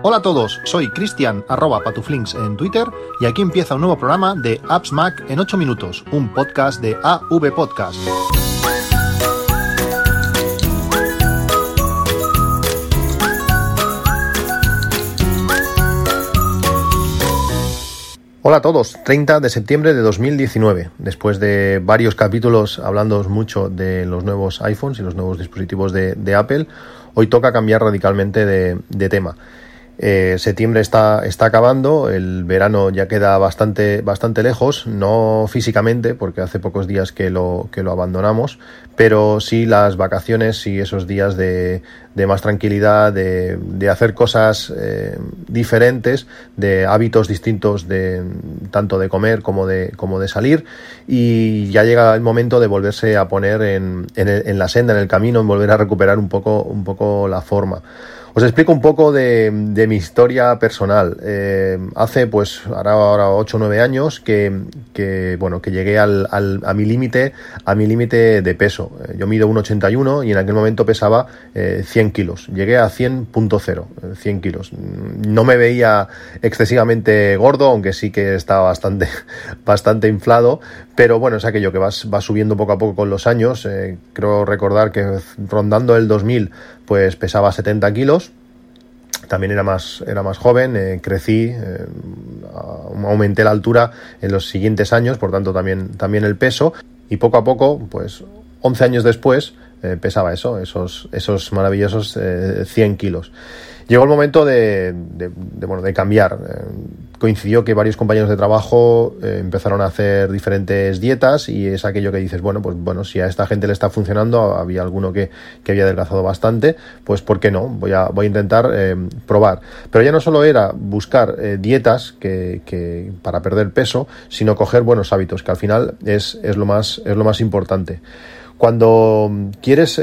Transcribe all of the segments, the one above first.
Hola a todos, soy Cristian @patuflinks en Twitter y aquí empieza un nuevo programa de Apps Mac en 8 minutos, un podcast de AV Podcast. Hola a todos, 30 de septiembre de 2019. Después de varios capítulos hablando mucho de los nuevos iPhones y los nuevos dispositivos de Apple, hoy toca cambiar radicalmente de tema. Septiembre está acabando, el verano ya queda bastante lejos, no físicamente porque hace pocos días que lo abandonamos, pero sí las vacaciones, sí esos días de más tranquilidad, de hacer cosas diferentes, de hábitos distintos, tanto de comer como de salir, y ya llega el momento de volverse a poner en la senda, en el camino, en volver a recuperar un poco la forma. Os explico un poco de mi historia personal. Hace pues ahora 8 o 9 años que llegué a mi límite de peso. Yo mido 1,81 y en aquel momento pesaba 100 kilos. Llegué a 100.0, 100 kilos. No me veía excesivamente gordo, aunque sí que estaba bastante inflado, pero bueno, es aquello que vas subiendo poco a poco con los años. Creo recordar que rondando el 2000 pues pesaba 70 kilos. También era más joven, crecí, aumenté la altura en los siguientes años, por tanto también el peso, y poco a poco, pues 11 años después, pesaba esos maravillosos 100 kilos. Llegó el momento de cambiar. Coincidió que varios compañeros de trabajo empezaron a hacer diferentes dietas, y es aquello que dices, si a esta gente le está funcionando, había alguno que había adelgazado bastante, pues ¿por qué no? Voy a intentar probar. Pero ya no solo era buscar dietas que para perder peso, sino coger buenos hábitos, que al final es lo más importante. Cuando quieres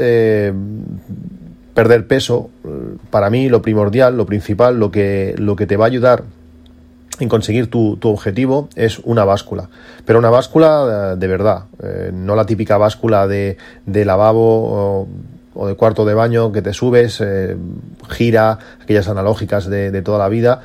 perder peso, para mí lo primordial, lo principal, lo que te va a ayudar en conseguir tu objetivo es una báscula, pero una báscula de verdad, no la típica báscula de lavabo o de cuarto de baño que te subes, gira, aquellas analógicas de toda la vida.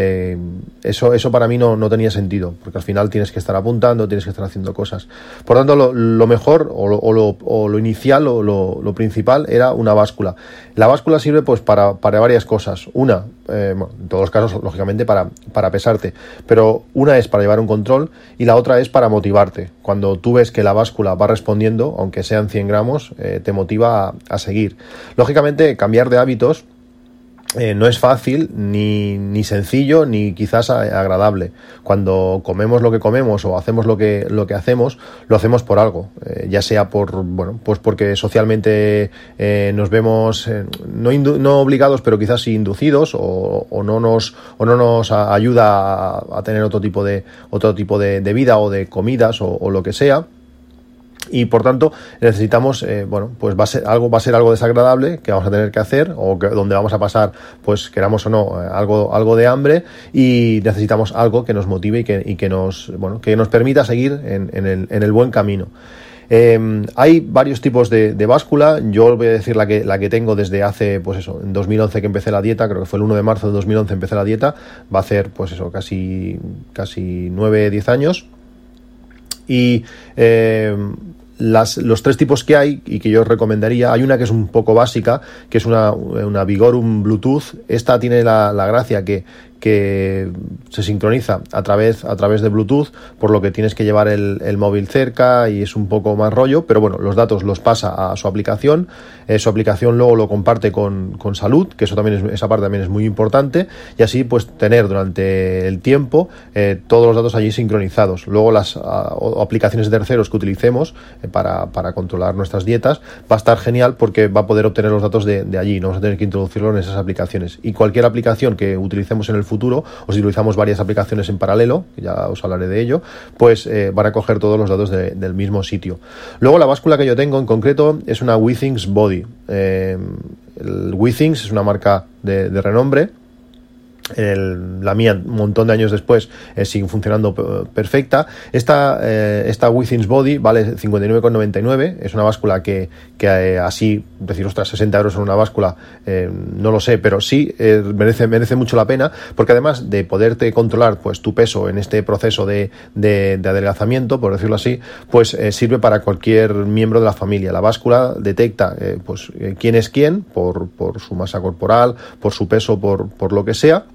Eso para mí no tenía sentido, porque al final tienes que estar apuntando, tienes que estar haciendo cosas. Por tanto, lo mejor o lo inicial o lo principal era una báscula. La báscula sirve pues para varias cosas. Una, en todos los casos, lógicamente, para pesarte, pero una es para llevar un control y la otra es para motivarte. Cuando tú ves que la báscula va respondiendo, aunque sean 100 gramos, te motiva a seguir. Lógicamente, cambiar de hábitos no es fácil, ni sencillo, ni quizás agradable. Cuando comemos lo que comemos o hacemos lo que hacemos, lo hacemos por algo, ya sea pues porque socialmente nos vemos no obligados, pero quizás sí inducidos, o no nos ayuda a tener otro tipo de vida o de comidas o lo que sea. Y por tanto necesitamos, va a ser algo desagradable que vamos a tener que hacer, o donde vamos a pasar, pues queramos o no, algo de hambre, y necesitamos algo que nos motive y que nos permita seguir en el buen camino. Hay varios tipos de báscula. Yo voy a decir la que tengo desde hace, en 2011 que empecé la dieta. Creo que fue el 1 de marzo de 2011 empecé la dieta. Va a hacer, casi 9-10 años. Y los 3 tipos que hay y que yo os recomendaría, hay una que es un poco básica, que es una Vigorum Bluetooth. Esta tiene la gracia que se sincroniza a través de Bluetooth, por lo que tienes que llevar el móvil cerca y es un poco más rollo, pero los datos los pasa a su aplicación. Su aplicación luego lo comparte con Salud, que esa parte también es muy importante, y así pues tener durante el tiempo todos los datos allí sincronizados. Luego las aplicaciones de terceros que utilicemos para controlar nuestras dietas va a estar genial, porque va a poder obtener los datos de allí, no vamos a tener que introducirlo en esas aplicaciones. Y cualquier aplicación que utilicemos en el futuro, o si utilizamos varias aplicaciones en paralelo, que ya os hablaré de ello, pues van a coger todos los datos del mismo sitio. Luego la báscula que yo tengo en concreto es una Withings Body. El Withings es una marca de renombre. La mía, un montón de años después, sigue funcionando perfecta. Esta Withings Body vale 59,99. Es una báscula que así, decir, ostras, 60 euros en una báscula, no lo sé, pero sí merece mucho la pena, porque además de poderte controlar pues tu peso en este proceso de adelgazamiento, por decirlo así, pues sirve para cualquier miembro de la familia. La báscula detecta quién es quién por su masa corporal, por su peso, por lo que sea,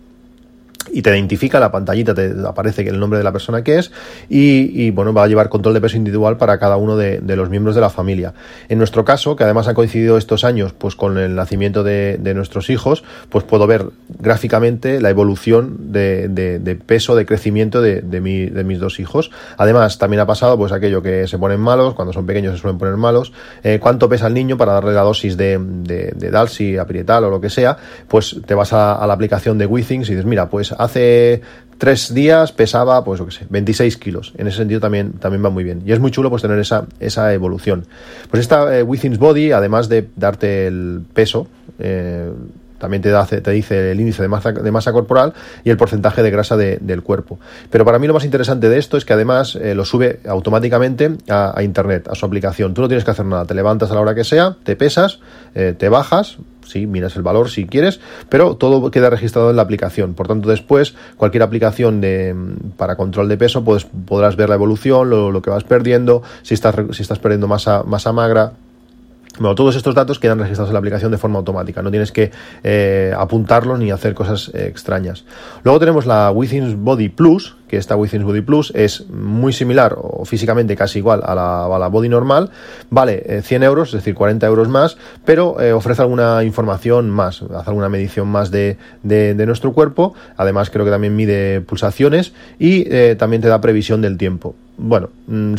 y te identifica, la pantallita te aparece el nombre de la persona que es, y bueno, va a llevar control de peso individual para cada uno de los miembros de la familia. En nuestro caso, que además ha coincidido estos años pues con el nacimiento de nuestros hijos, pues puedo ver gráficamente la evolución de peso, de crecimiento de mis dos hijos. Además, también ha pasado pues aquello que se ponen malos, cuando son pequeños se suelen poner malos, cuánto pesa el niño para darle la dosis de Dalsy, Aprietal o lo que sea, pues te vas a la aplicación de Withings y dices, mira, pues hace 3 días pesaba, pues 26 kilos. En ese sentido también va muy bien. Y es muy chulo pues tener esa evolución. Pues esta Withings Body, además de darte el peso, también te dice el índice de masa corporal y el porcentaje de grasa del cuerpo. Pero para mí lo más interesante de esto es que además lo sube automáticamente a internet, a su aplicación. Tú no tienes que hacer nada. Te levantas a la hora que sea, te pesas, te bajas, sí, miras el valor si quieres, pero todo queda registrado en la aplicación. Por tanto, después, cualquier aplicación para control de peso, podrás ver la evolución, lo que vas perdiendo, si estás perdiendo masa magra. Bueno, todos estos datos quedan registrados en la aplicación de forma automática, no tienes que apuntarlos ni hacer cosas extrañas. Luego tenemos la Withings Body Plus, que esta Withings Body Plus es muy similar o físicamente casi igual a la Body normal, vale 100 euros, es decir, 40 euros más, pero ofrece alguna información más, hace alguna medición más de nuestro cuerpo. Además creo que también mide pulsaciones y también te da previsión del tiempo. Bueno,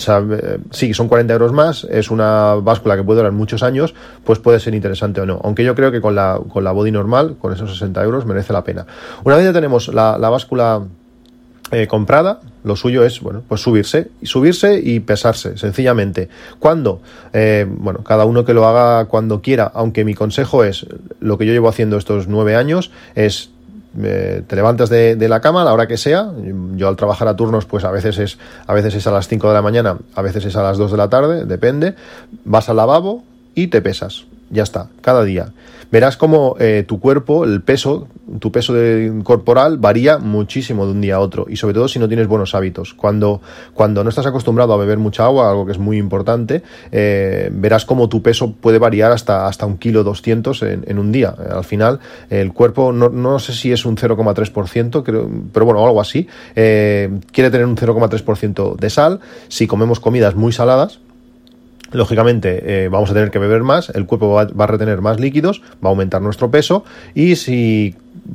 sí, son 40 euros más, es una báscula que puede durar muchos años, pues puede ser interesante o no, aunque yo creo que con la Body normal, con esos 60 euros, merece la pena. Una vez ya tenemos la báscula comprada, lo suyo es, bueno, pues subirse y pesarse, sencillamente. ¿Cuándo? Cada uno que lo haga cuando quiera, aunque mi consejo es, lo que yo llevo haciendo estos 9 años, es te levantas de la cama a la hora que sea. Yo al trabajar a turnos, pues a veces es a las 5 de la mañana, a veces es a las 2 de la tarde, depende. Vas al lavabo y te pesas. Ya está, cada día. Verás cómo tu cuerpo, tu peso corporal varía muchísimo de un día a otro, y sobre todo si no tienes buenos hábitos. Cuando no estás acostumbrado a beber mucha agua, algo que es muy importante, verás cómo tu peso puede variar hasta 1,2 kg en un día. Al final, el cuerpo, no sé si es un 0,3%, creo, pero bueno, algo así, quiere tener un 0,3% de sal. Si comemos comidas muy saladas, lógicamente vamos a tener que beber más, el cuerpo va a retener más líquidos, va a aumentar nuestro peso, y si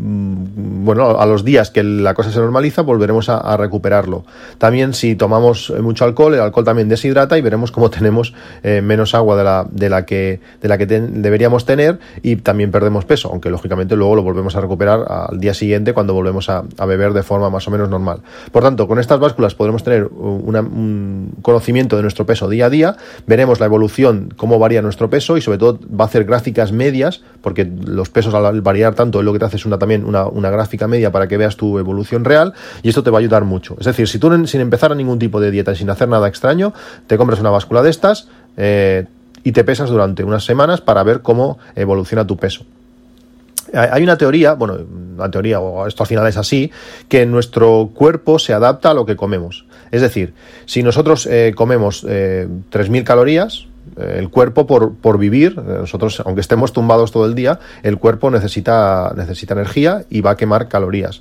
a los días que la cosa se normaliza, volveremos a recuperarlo. También si tomamos mucho alcohol, el alcohol también deshidrata y veremos cómo tenemos menos agua de la que deberíamos tener, y también perdemos peso, aunque lógicamente luego lo volvemos a recuperar al día siguiente cuando volvemos a beber de forma más o menos normal. Por tanto, con estas básculas podremos tener un conocimiento de nuestro peso día a día, veremos la evolución, cómo varía nuestro peso, y sobre todo va a hacer gráficas medias, porque los pesos al variar tanto es lo que te hace es también una gráfica media para que veas tu evolución real, y esto te va a ayudar mucho. Es decir, si tú sin empezar a ningún tipo de dieta y sin hacer nada extraño, te compras una báscula de estas y te pesas durante unas semanas para ver cómo evoluciona tu peso. Hay una teoría, o esto al final es así, que nuestro cuerpo se adapta a lo que comemos. Es decir, si nosotros comemos 3.000 calorías, el cuerpo por vivir, nosotros aunque estemos tumbados todo el día, el cuerpo necesita energía y va a quemar calorías.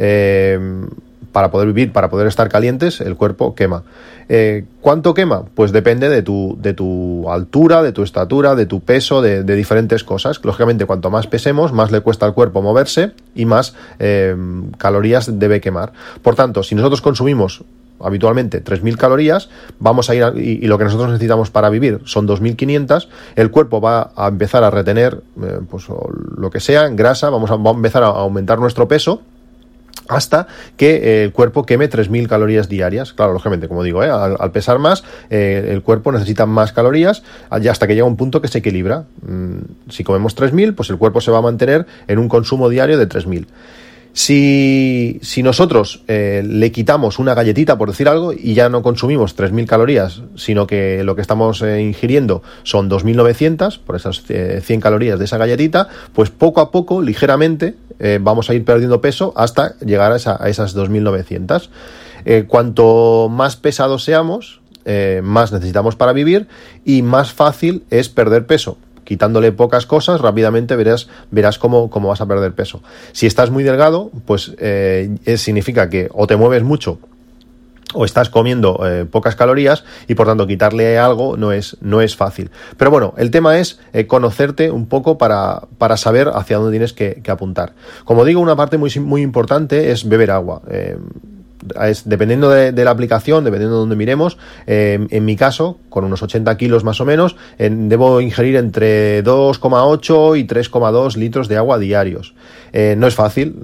Para poder vivir, para poder estar calientes, el cuerpo quema. ¿Cuánto quema? Pues depende de tu altura, de tu estatura, de tu peso, de diferentes cosas. Lógicamente, cuanto más pesemos, más le cuesta al cuerpo moverse y más calorías debe quemar. Por tanto, si nosotros consumimos habitualmente 3.000 calorías, vamos a ir y lo que nosotros necesitamos para vivir son 2.500, el cuerpo va a empezar a retener lo que sea, grasa, vamos a empezar a aumentar nuestro peso hasta que el cuerpo queme 3.000 calorías diarias. Claro, lógicamente, como digo, al pesar más, el cuerpo necesita más calorías, ya hasta que llega un punto que se equilibra. Si comemos 3.000, pues el cuerpo se va a mantener en un consumo diario de 3.000. Si nosotros le quitamos una galletita, por decir algo, y ya no consumimos 3.000 calorías, sino que lo que estamos ingiriendo son 2.900 por esas 100 calorías de esa galletita, pues poco a poco, ligeramente, vamos a ir perdiendo peso hasta llegar a esas 2.900. Cuanto más pesados seamos, más necesitamos para vivir y más fácil es perder peso. Quitándole pocas cosas, rápidamente verás cómo vas a perder peso. Si estás muy delgado, pues significa que o te mueves mucho o estás comiendo pocas calorías y por tanto quitarle algo no es fácil. Pero bueno, el tema es conocerte un poco para saber hacia dónde tienes que apuntar. Como digo, una parte muy, muy importante es beber agua. Dependiendo de la aplicación, dependiendo de dónde miremos, en mi caso, con unos 80 kilos más o menos, debo ingerir entre 2,8 y 3,2 litros de agua diarios. No es fácil.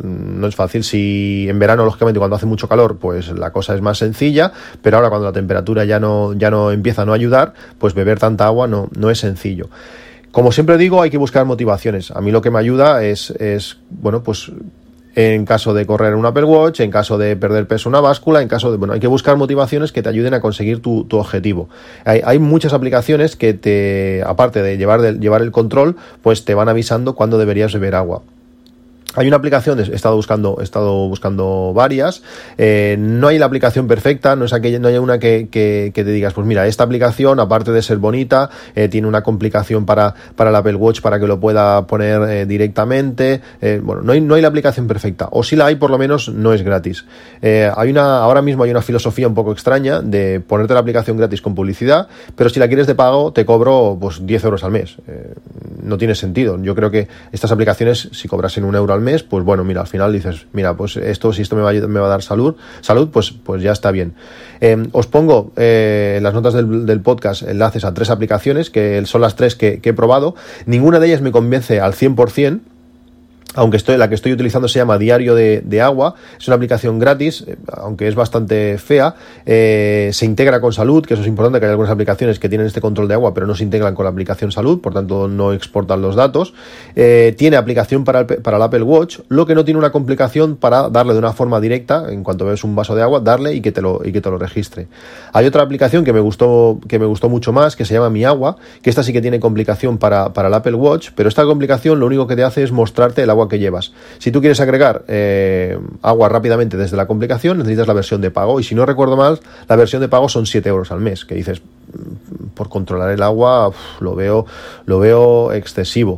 Si en verano, lógicamente, cuando hace mucho calor, pues la cosa es más sencilla, pero ahora cuando la temperatura ya no empieza a no ayudar, pues beber tanta agua no es sencillo. Como siempre digo, hay que buscar motivaciones. A mí lo que me ayuda es bueno, pues en caso de correr un Apple Watch, en caso de perder peso una báscula, hay que buscar motivaciones que te ayuden a conseguir tu objetivo. Hay muchas aplicaciones que aparte de llevar el control, pues te van avisando cuándo deberías beber agua. Hay una aplicación, he estado buscando varias, no hay la aplicación perfecta, no hay una que te digas, pues mira, esta aplicación, aparte de ser bonita, tiene una complicación para el Apple Watch para que lo pueda poner directamente. No hay la aplicación perfecta, o si la hay, por lo menos no es gratis. Ahora mismo hay una filosofía un poco extraña de ponerte la aplicación gratis con publicidad, pero si la quieres de pago, te cobro pues 10 euros al mes. No tiene sentido. Yo creo que estas aplicaciones, si cobrasen 1 euro al mes, pues bueno, mira, al final dices, mira, pues si esto me va a dar salud, pues ya está bien. Os pongo en las notas del podcast enlaces a 3 aplicaciones, que son las 3 que he probado. Ninguna de ellas me convence al 100%. Aunque la que estoy utilizando se llama Diario de Agua, es una aplicación gratis, aunque es bastante fea, se integra con Salud, que eso es importante, que hay algunas aplicaciones que tienen este control de agua, pero no se integran con la aplicación Salud, por tanto no exportan los datos. Tiene aplicación para el Apple Watch, lo que no tiene una complicación para darle de una forma directa, en cuanto ves un vaso de agua, darle y que te lo registre. Hay otra aplicación que me gustó mucho más, que se llama Mi Agua, que esta sí que tiene complicación para el Apple Watch, pero esta complicación lo único que te hace es mostrarte el agua que llevas. Si tú quieres agregar agua rápidamente desde la complicación, necesitas la versión de pago, y si no recuerdo mal, la versión de pago son 7 euros al mes, que dices, por controlar el agua, lo veo excesivo.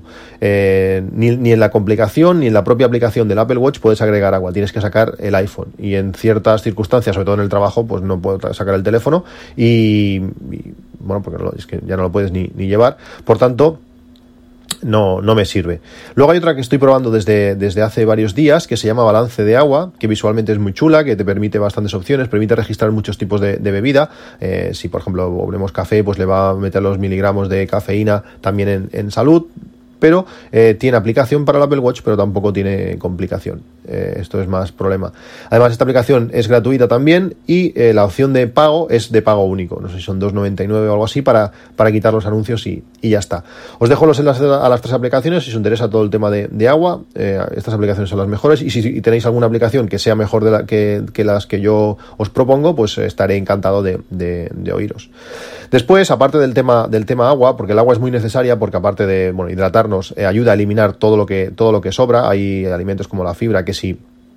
Ni en la complicación ni en la propia aplicación del Apple Watch puedes agregar agua, tienes que sacar el iPhone, y en ciertas circunstancias, sobre todo en el trabajo, pues no puedo sacar el teléfono y bueno, porque es que ya no lo puedes ni llevar, por tanto no me sirve. Luego hay otra que estoy probando desde hace varios días, que se llama Balance de Agua, que visualmente es muy chula, que te permite bastantes opciones, permite registrar muchos tipos de bebida. Si por ejemplo bebemos café, pues le va a meter los miligramos de cafeína también en Salud, pero tiene aplicación para el Apple Watch, pero tampoco tiene complicación. Esto es más problema. Además, esta aplicación es gratuita también, y la opción de pago es de pago único. No sé si son 2,99 o algo así para quitar los anuncios y ya está. Os dejo los enlaces a las 3 aplicaciones si os interesa todo el tema de agua. Estas aplicaciones son las mejores, y si tenéis alguna aplicación que sea mejor que las que yo os propongo, pues estaré encantado de oíros. Después, aparte del tema agua, porque el agua es muy necesaria, porque aparte de hidratarnos, ayuda a eliminar todo lo que sobra. Hay alimentos como la fibra que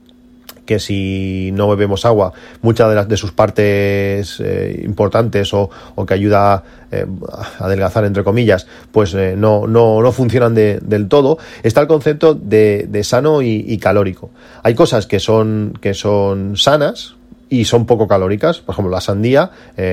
si no bebemos agua, muchas de sus partes importantes o que ayuda a adelgazar, entre comillas, pues no funcionan del todo. Está el concepto de sano y calórico. Hay cosas que son sanas y son poco calóricas. Por ejemplo, la sandía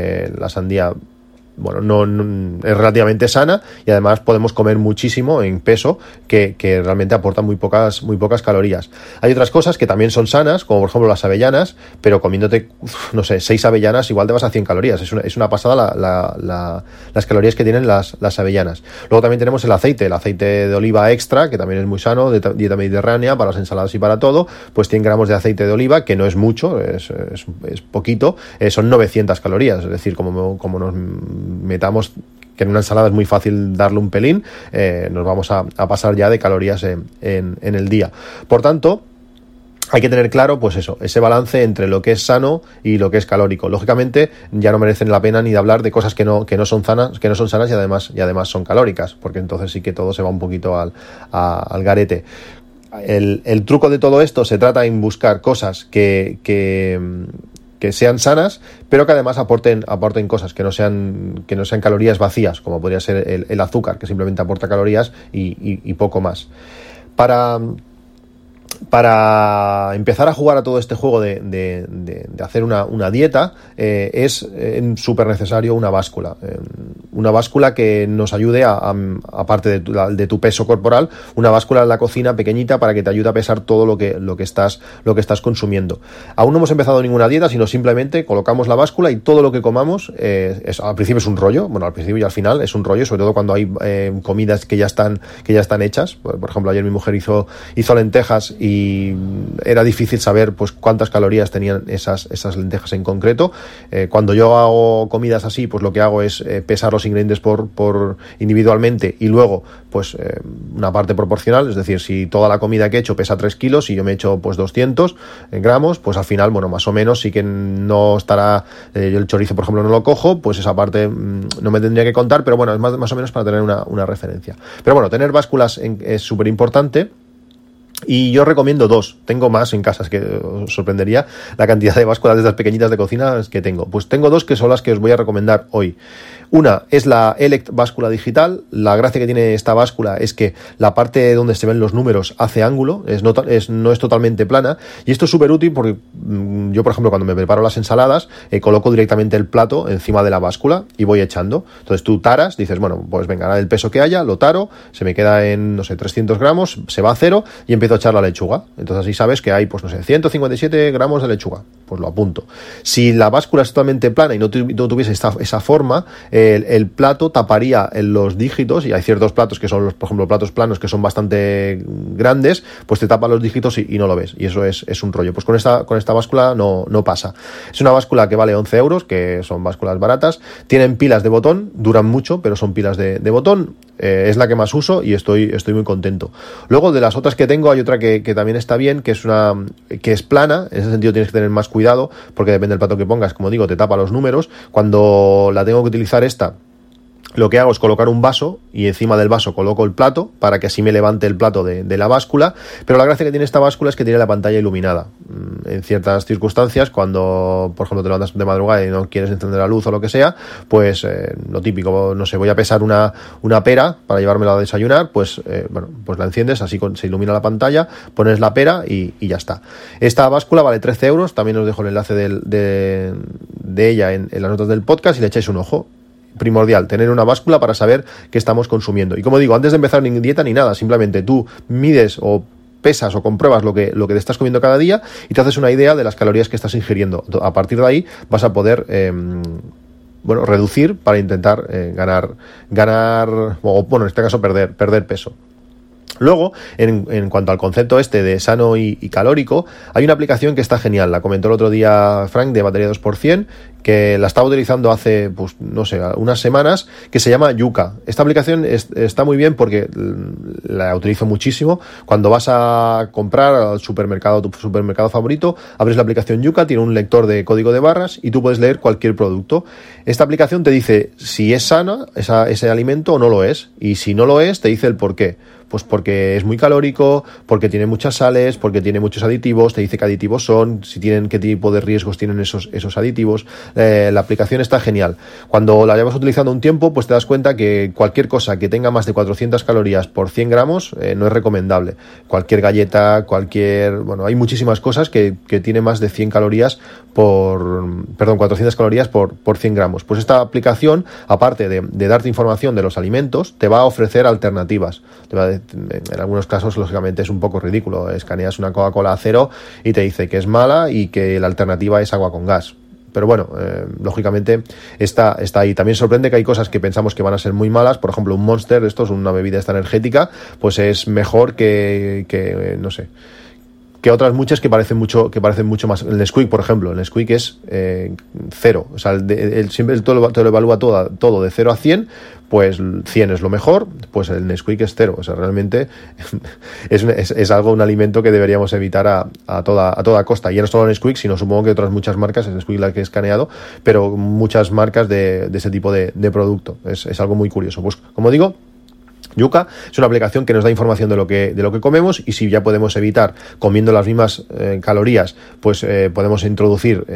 no es relativamente sana, y además podemos comer muchísimo en peso, que realmente aportan muy pocas calorías. Hay otras cosas que también son sanas, como por ejemplo las avellanas, pero comiéndote, 6 avellanas igual te vas a 100 calorías. Es una pasada las calorías que tienen las avellanas. Luego también tenemos el aceite de oliva extra, que también es muy sano, de dieta mediterránea, para las ensaladas y para todo. Pues 100 gramos de aceite de oliva, que no es mucho, es poquito, son 900 calorías. Es decir, como nos metamos, que en una ensalada es muy fácil darle un pelín, nos vamos a pasar ya de calorías en el día. Por tanto, hay que tener claro, pues eso, ese balance entre lo que es sano y lo que es calórico. Lógicamente, ya no merecen la pena ni de hablar de cosas que no son sanas y además son calóricas, porque entonces sí que todo se va un poquito al garete. El truco de todo esto se trata en buscar cosas que sean sanas, pero que además aporten cosas que no sean calorías vacías, como podría ser el azúcar, que simplemente aporta calorías y poco más. Para empezar a jugar a todo este juego de hacer una dieta, es súper necesario una báscula. Una báscula que nos ayude, aparte de tu peso corporal, una báscula en la cocina pequeñita para que te ayude a pesar todo lo que estás consumiendo. Aún no hemos empezado ninguna dieta, sino simplemente colocamos la báscula y todo lo que comamos, al principio es un rollo, bueno, al principio y al final es un rollo, sobre todo cuando hay comidas que ya están hechas. Por ejemplo, ayer mi mujer hizo lentejas y era difícil saber pues cuántas calorías tenían esas lentejas en concreto. Cuando yo hago comidas así, pues lo que hago es pesar los ingredientes por individualmente y luego pues una parte proporcional, es decir, si toda la comida que he hecho pesa 3 kilos y yo me he hecho pues 200 gramos, pues al final, bueno, más o menos sí que no estará, yo el chorizo por ejemplo no lo cojo, pues esa parte no me tendría que contar, pero bueno, es más o menos para tener una referencia. Pero bueno, tener básculas es súper importante. Y yo recomiendo 2, tengo más en casa, es que os sorprendería la cantidad de básculas de estas pequeñitas de cocina que tengo. Pues tengo 2 que son las que os voy a recomendar hoy. Una es la Elect báscula digital. La gracia que tiene esta báscula es que la parte donde se ven los números hace ángulo, no es totalmente plana, y esto es súper útil porque yo, por ejemplo, cuando me preparo las ensaladas, coloco directamente el plato encima de la báscula y voy echando. Entonces tú taras, dices, bueno, pues venga, el peso que haya, lo taro, se me queda en, 300 gramos, se va a 0 y empiezo a echar la lechuga. Entonces así sabes que hay, 157 gramos de lechuga. Pues lo apunto. Si la báscula es totalmente plana y no tuviese esa forma, el plato taparía en los dígitos, y hay ciertos platos que son, por ejemplo, platos planos que son bastante grandes, pues te tapa los dígitos y no lo ves, y eso es un rollo. Pues con esta báscula no pasa. Es una báscula que vale 11 euros, que son básculas baratas, tienen pilas de botón, duran mucho, pero son pilas de botón. Es la que más uso y estoy muy contento. Luego, de las otras que tengo, hay otra que también está bien, que es plana. En ese sentido tienes que tener más cuidado, porque depende del plato que pongas, como digo, te tapa los números. Cuando la tengo que utilizar esta, lo que hago es colocar un vaso y encima del vaso coloco el plato para que así me levante el plato de la báscula, pero la gracia que tiene esta báscula es que tiene la pantalla iluminada. En ciertas circunstancias, cuando por ejemplo te levantas de madrugada y no quieres encender la luz o lo que sea, pues lo típico, no sé, voy a pesar una pera para llevármela a desayunar, pues pues la enciendes, así se ilumina la pantalla, pones la pera y ya está. Esta báscula vale 13 euros, también os dejo el enlace de ella en las notas del podcast y le echáis un ojo. Primordial, tener una báscula para saber qué estamos consumiendo. Y como digo, antes de empezar ni dieta ni nada, simplemente tú mides o pesas o compruebas lo que te estás comiendo cada día y te haces una idea de las calorías que estás ingiriendo. A partir de ahí vas a poder reducir para intentar ganar o, en este caso perder peso. Luego, en cuanto al concepto de sano y calórico, hay una aplicación que está genial. La comentó el otro día Frank, de Batería 2%, que la estaba utilizando hace, unas semanas, que se llama Yuka. Esta aplicación está muy bien porque la utilizo muchísimo. Cuando vas a comprar al supermercado, tu supermercado favorito, abres la aplicación Yuka, tiene un lector de código de barras y tú puedes leer cualquier producto. Esta aplicación te dice si es sana ese alimento o no lo es, y si no lo es, te dice el por qué. Pues porque es muy calórico, porque tiene muchas sales, porque tiene muchos aditivos, te dice qué aditivos son, qué tipo de riesgos tienen esos aditivos. La aplicación está genial. Cuando la llevas utilizando un tiempo, pues te das cuenta que cualquier cosa que tenga más de 400 calorías por 100 gramos no es recomendable. Cualquier galleta, hay muchísimas cosas que tiene más de 100 calorías 400 calorías por 100 gramos. Pues esta aplicación, aparte de darte información de los alimentos, te va a ofrecer alternativas. En algunos casos, lógicamente, es un poco ridículo. Escaneas una Coca-Cola a 0 y te dice que es mala y que la alternativa es agua con gas. Pero bueno, lógicamente está ahí. También sorprende que hay cosas que pensamos que van a ser muy malas. Por ejemplo, un Monster, esto es una bebida esta energética, pues es mejor que que otras muchas que parecen mucho más. El Nesquik, por ejemplo, el Nesquik es 0, o sea, siempre te lo evalúa todo de 0 a 100, pues 100 es lo mejor, pues el Nesquik es 0, o sea, realmente es algo, un alimento que deberíamos evitar a toda costa, y no solo Nesquik, sino supongo que otras muchas marcas, el Nesquik la que he escaneado, pero muchas marcas de ese tipo de producto, es algo muy curioso. Pues como digo, Yuka es una aplicación que nos da información de lo que comemos, y si ya podemos evitar comiendo las mismas calorías, pues podemos introducir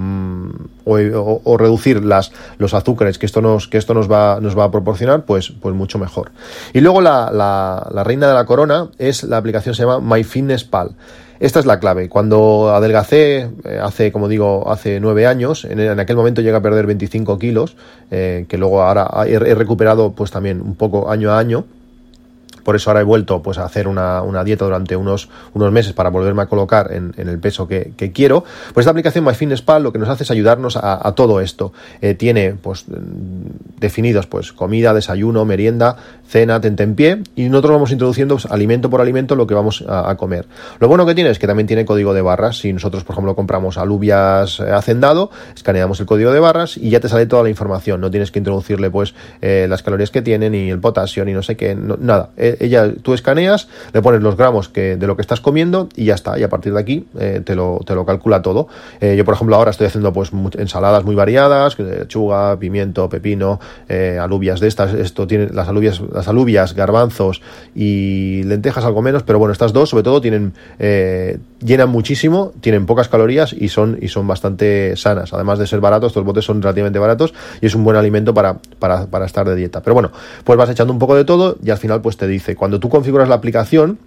o reducir los azúcares que esto nos va a proporcionar, pues mucho mejor. Y luego la reina de la corona es la aplicación, se llama MyFitnessPal. Esta es la clave. Cuando adelgacé, hace 9 años, en aquel momento llegué a perder 25 kilos, que luego ahora he recuperado pues también un poco año a año. Por eso ahora he vuelto pues a hacer una dieta durante unos meses para volverme a colocar en el peso que quiero. Pues esta aplicación MyFitnessPal lo que nos hace es ayudarnos a todo esto. Tiene pues definidos pues comida, desayuno, merienda, cena, tentempié, y nosotros vamos introduciendo pues, alimento por alimento lo que vamos a comer. Lo bueno que tiene es que también tiene código de barras. Si nosotros, por ejemplo, compramos alubias hacendado, escaneamos el código de barras y ya te sale toda la información. No tienes que introducirle pues las calorías que tienen, ni el potasio, ni no sé qué, nada. Tú escaneas, le pones los gramos de lo que estás comiendo y ya está, y a partir de aquí te lo calcula todo. Yo, por ejemplo, ahora estoy haciendo pues ensaladas muy variadas, lechuga, pimiento, pepino, alubias de estas. Esto tiene las alubias, garbanzos y lentejas algo menos, pero bueno, estas dos sobre todo llenan muchísimo, tienen pocas calorías y son bastante sanas. Además de ser baratos, estos botes son relativamente baratos y es un buen alimento para estar de dieta. Pero bueno, pues vas echando un poco de todo y al final pues te dice, cuando tú configuras la aplicación,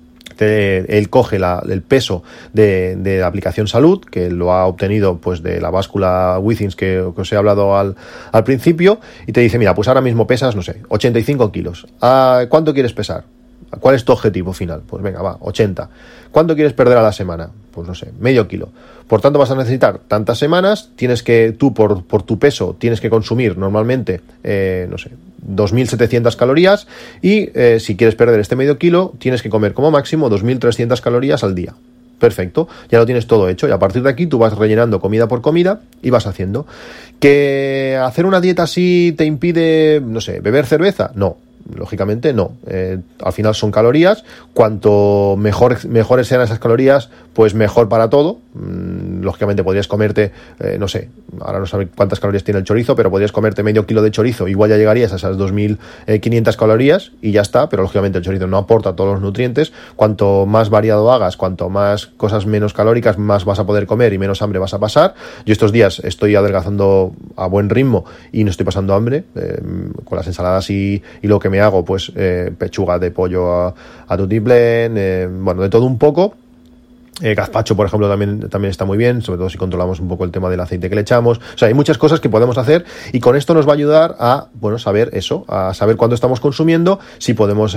él coge el peso de la aplicación Salud, que lo ha obtenido pues de la báscula Withings que os he hablado al principio, y te dice, mira, pues ahora mismo pesas, no sé, 85 kilos. ¿Cuánto quieres pesar? ¿Cuál es tu objetivo final? Pues venga, va, 80. ¿Cuánto quieres perder a la semana? Pues no sé, medio kilo. Por tanto, vas a necesitar tantas semanas, tú por tu peso tienes que consumir normalmente, no sé, 2.700 calorías, y si quieres perder este medio kilo, tienes que comer como máximo 2.300 calorías al día. Perfecto, ya lo tienes todo hecho, y a partir de aquí tú vas rellenando comida por comida y vas haciendo. ¿Que hacer una dieta así te impide, no sé, beber cerveza? No. Lógicamente no, al final son calorías. Cuanto mejores sean esas calorías, pues mejor para todo. Lógicamente podrías comerte, no sé, ahora no sé cuántas calorías tiene el chorizo, pero podrías comerte medio kilo de chorizo, igual ya llegarías a esas 2.500 calorías y ya está. Pero lógicamente el chorizo no aporta todos los nutrientes. Cuanto más variado hagas, cuanto más cosas menos calóricas, más vas a poder comer y menos hambre vas a pasar. Yo estos días estoy adelgazando a buen ritmo y no estoy pasando hambre, con las ensaladas y lo que me hago, pues pechuga de pollo a tutiplén, bueno, de todo un poco. Gazpacho, por ejemplo, también está muy bien, sobre todo si controlamos un poco el tema del aceite que le echamos. O sea, hay muchas cosas que podemos hacer, y con esto nos va a ayudar a, bueno, saber eso, a saber cuánto estamos consumiendo, si podemos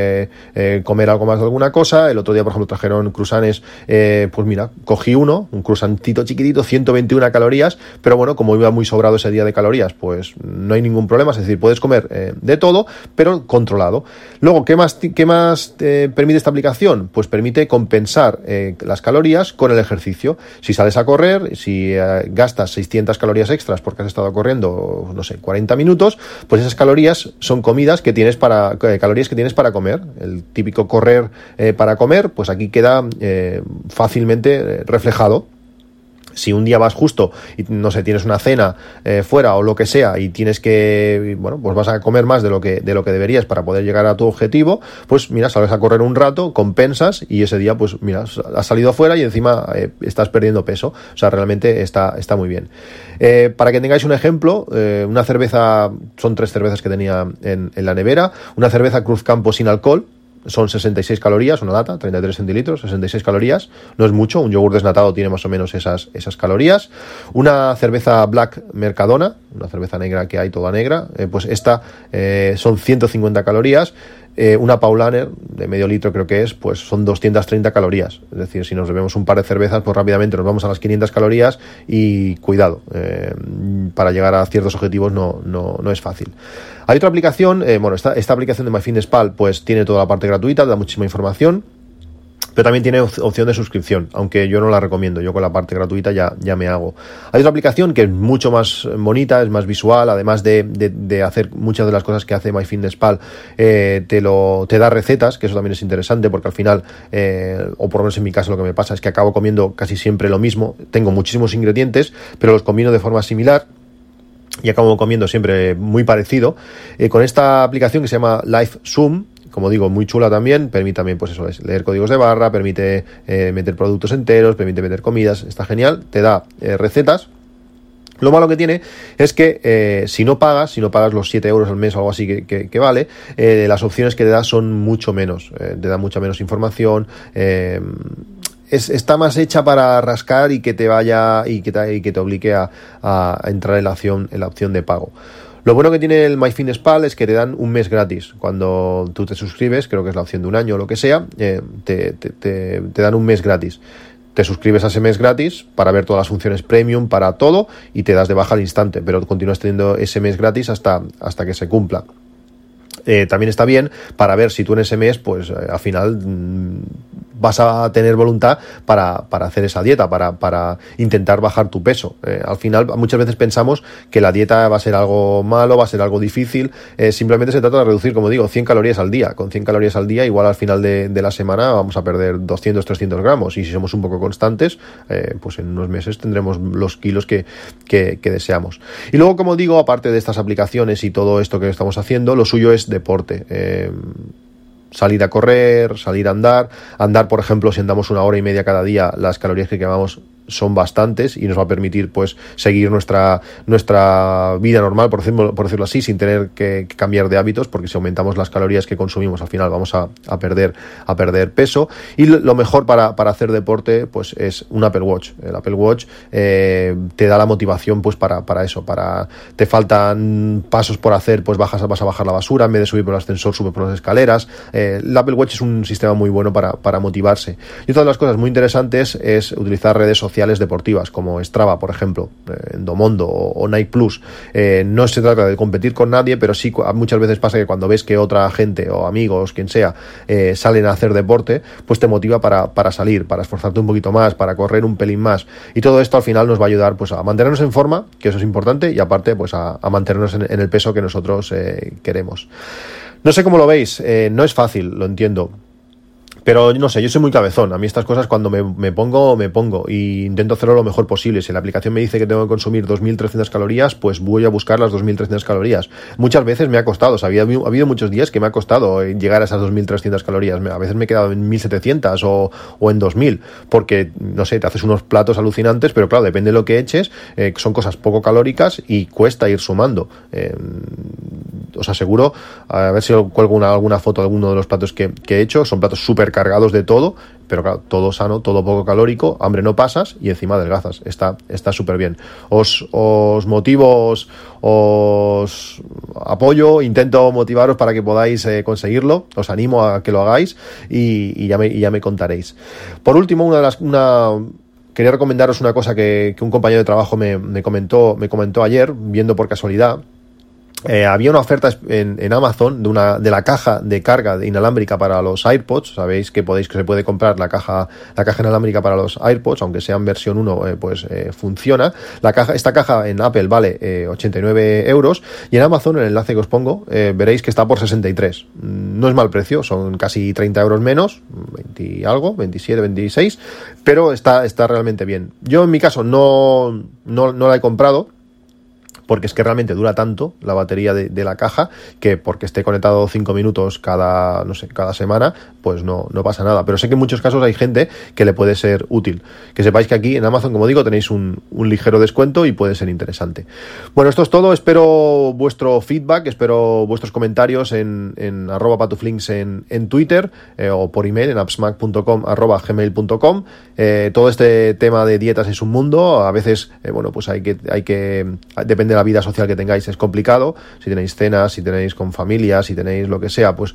comer algo más de alguna cosa. El otro día, por ejemplo, trajeron cruasanes, pues mira, cogí un croissantito chiquitito, 121 calorías, pero bueno, como iba muy sobrado ese día de calorías, pues no hay ningún problema, es decir, puedes comer de todo, pero controlado. Luego, ¿qué más permite esta aplicación? Pues permite compensar las calorías con el ejercicio. Si sales a correr, si gastas 600 calorías extras porque has estado corriendo, no sé, 40 minutos, pues esas calorías son calorías que tienes para comer. El típico correr para comer, pues aquí queda fácilmente reflejado. Si un día vas justo y no sé, tienes una cena fuera o lo que sea, y tienes que, bueno, pues vas a comer más de lo que deberías para poder llegar a tu objetivo, pues mira, sales a correr un rato, compensas, y ese día pues mira, has salido fuera y encima estás perdiendo peso. O sea, realmente está muy bien. Para que tengáis un ejemplo, una cerveza, son 3 cervezas que tenía en la nevera, una cerveza Cruzcampo sin alcohol, son 66 calorías, una lata, 33 centilitros, 66 calorías, no es mucho. Un yogur desnatado tiene más o menos esas calorías. Una cerveza Black Mercadona, una cerveza negra que hay toda negra, pues esta son 150 calorías. Una Paulaner de medio litro creo que pues son 230 calorías. Es decir, si nos bebemos un par de cervezas, pues rápidamente nos vamos a las 500 calorías, y cuidado, para llegar a ciertos objetivos no es fácil. Hay otra aplicación, esta aplicación de MyFitnessPal pues tiene toda la parte gratuita, da muchísima información. Pero también tiene opción de suscripción, aunque yo no la recomiendo. Yo con la parte gratuita ya me hago. Hay otra aplicación que es mucho más bonita, es más visual, además de hacer muchas de las cosas que hace MyFitnessPal, te da recetas, que eso también es interesante, porque al final, o por lo menos en mi caso lo que me pasa es que acabo comiendo casi siempre lo mismo. Tengo muchísimos ingredientes, pero los combino de forma similar y acabo comiendo siempre muy parecido. Con esta aplicación que se llama LiveZoom, como digo, muy chula también, permite también, pues eso, es leer códigos de barra, permite meter productos enteros, permite meter comidas, está genial, te da recetas. Lo malo que tiene es que si no pagas los 7 euros al mes o algo así que vale, las opciones que te da son mucho menos, te da mucha menos información, está más hecha para rascar y que te vaya y que te obligue a entrar en la opción de pago. Lo bueno que tiene el MyFitnessPal es que te dan un mes gratis. Cuando tú te suscribes, creo que es la opción de un año o lo que sea, te dan un mes gratis. Te suscribes a ese mes gratis para ver todas las funciones premium, para todo, y te das de baja al instante, pero continúas teniendo ese mes gratis hasta que se cumpla. También está bien para ver si tú en ese mes, pues al final vas a tener voluntad para hacer esa dieta, para intentar bajar tu peso. Al final muchas veces pensamos que la dieta va a ser algo malo, va a ser algo difícil. Simplemente se trata de reducir, como digo, 100 calorías al día. Con 100 calorías al día, igual al final de la semana vamos a perder 200, 300 gramos. Y si somos un poco constantes, pues en unos meses tendremos los kilos que deseamos. Y luego, como digo, aparte de estas aplicaciones y todo esto que estamos haciendo, lo suyo es deporte. Salir a correr, salir a andar, por ejemplo, si andamos 1 hora y media cada día, las calorías que quemamos son bastantes y nos va a permitir pues seguir nuestra vida normal, por decirlo así, sin tener que cambiar de hábitos, porque si aumentamos las calorías que consumimos al final vamos a perder peso. Y lo mejor para hacer deporte pues es un Apple Watch. El Apple Watch te da la motivación pues para eso, te faltan pasos por hacer, pues vas a bajar la basura, en vez de subir por el ascensor, sube por las escaleras. El Apple Watch es un sistema muy bueno para motivarse. Y otra de las cosas muy interesantes es utilizar redes sociales deportivas como Strava, por ejemplo, Endomondo o Nike Plus. No se trata de competir con nadie, pero sí muchas veces pasa que cuando ves que otra gente o amigos, quien sea, salen a hacer deporte, pues te motiva para salir, para esforzarte un poquito más, para correr un pelín más. Y todo esto al final nos va a ayudar pues a mantenernos en forma, que eso es importante, y aparte pues a mantenernos en el peso que nosotros queremos. No sé cómo lo veis, no es fácil, lo entiendo. Pero no sé, yo soy muy cabezón. A mí estas cosas cuando me pongo y intento hacerlo lo mejor posible. Si la aplicación me dice que tengo que consumir 2.300 calorías, pues voy a buscar las 2.300 calorías. Muchas veces me ha costado, ha habido muchos días que me ha costado llegar a esas 2.300 calorías. A veces me he quedado en 1.700 o en 2.000, porque, no sé, te haces unos platos alucinantes, pero claro, depende de lo que eches, son cosas poco calóricas y cuesta ir sumando. Os aseguro, a ver si cuelgo alguna foto de alguno de los platos que he hecho, son platos súper cargados de todo, pero claro, todo sano, todo poco calórico, hambre no pasas y encima adelgazas. Está súper bien. Os motivo, os apoyo, intento motivaros para que podáis conseguirlo. Os animo a que lo hagáis y ya me contaréis. Por último, quería recomendaros una cosa que un compañero de trabajo me comentó ayer, viendo por casualidad. Había una oferta en Amazon de la caja de carga inalámbrica para los AirPods. Sabéis que se puede comprar la caja inalámbrica para los AirPods, aunque sea en versión 1, funciona. Esta caja en Apple vale 89 euros y en Amazon, en el enlace que os pongo, veréis que está por 63. No es mal precio, son casi 30 euros menos, 20 y algo, 27, 26, pero está realmente bien. Yo en mi caso no la he comprado, porque es que realmente dura tanto la batería de la caja que porque esté conectado 5 minutos cada semana, pues no pasa nada. Pero sé que en muchos casos hay gente que le puede ser útil. Que sepáis que aquí en Amazon, como digo, tenéis un ligero descuento y puede ser interesante. Bueno, esto es todo. Espero vuestro feedback, espero vuestros comentarios en @patuflinks en Twitter o por email en appsmac.com@gmail.com. Todo este tema de dietas es un mundo. A veces, pues hay que depende de la vida social que tengáis, es complicado. Si tenéis cenas, si tenéis con familia, si tenéis lo que sea, pues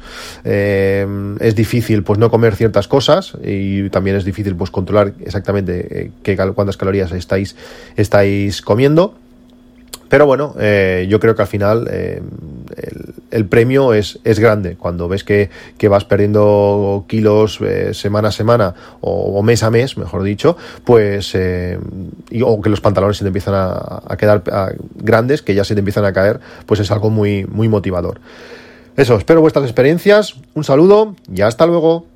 es difícil pues no comer ciertas cosas, y también es difícil pues controlar exactamente cuántas calorías estáis comiendo. Pero bueno, yo creo que al final el premio es grande. Cuando ves que vas perdiendo kilos semana a semana o mes a mes, mejor dicho, pues o que los pantalones se te empiezan a quedar grandes, que ya se te empiezan a caer, pues es algo muy, muy motivador. Eso, espero vuestras experiencias, un saludo y hasta luego.